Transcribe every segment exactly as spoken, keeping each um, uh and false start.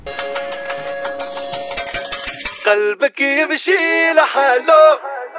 قلبك يمشي لحاله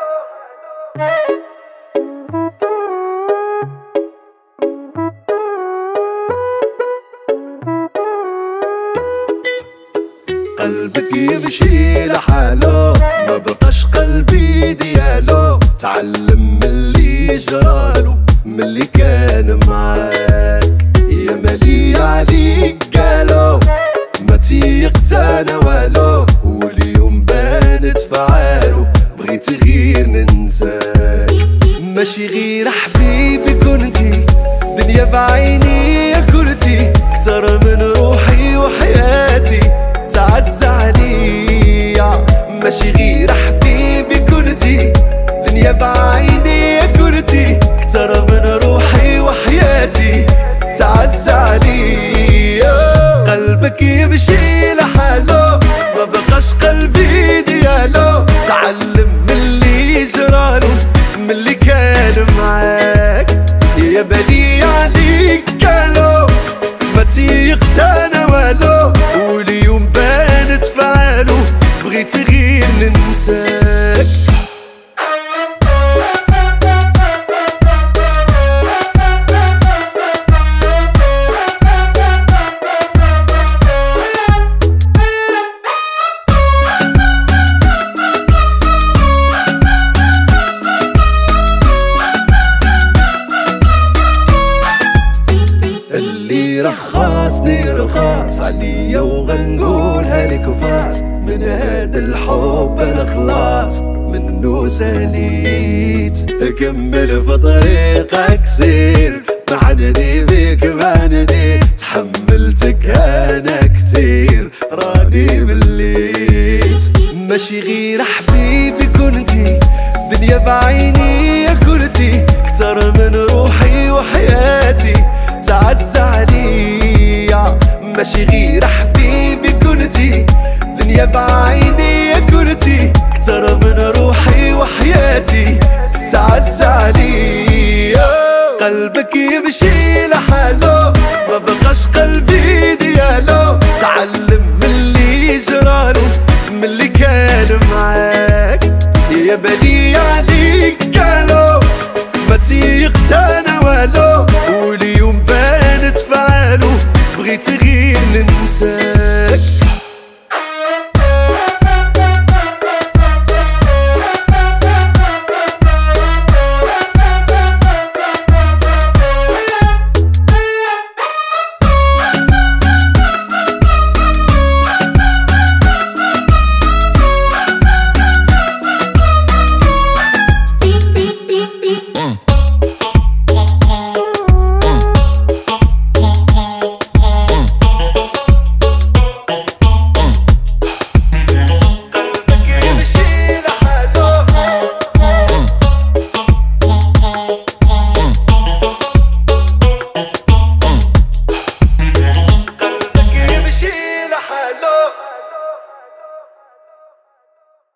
قلبك يمشي لحاله ما بقاش قلبي ديالو. تعلم من اللي جرالو من اللي كان معاك، يا مالي عليك قالو ما تيقت انا والو. واليوم بانت فعالو بغيت غير ننساك، ماشي غير حبيبي كنتي دنيا بعيني يا كلتي، كتر من روحي وحياتي تعز عليا. ماشي غير حبيبي كنتي دنيا بعيني يا كلتي، كتر من روحي وحياتي تعز عليا. قلبك يمشي لحاله ما بقاش قلبي ديالو. تعلم من اللي جرالو من اللي كان معاك، يا بالي عليك قالو ما تيقت انا والو. واليوم بانت فعالو بغيت غير ننساك. رخصني رخاص عليا وغنقولها لك فاس، من هذا الحب انا خلاص منو ساليت. اكمل في طريقك سير معني بيك ما نديت، تحملتك انا كتير راني مليت. ماشي غير حبيبي كنتي دنيا بعيني يا كلتي، كتر من روحي وحياتي تعز عليا. ماشي غير حبيبي كنتي دنيا بعيني يا كلتي، كتر من روحي وحياتي تعز عليا. قلبك يمشي لحاله ما بقاش قلبي ديالو. تعلم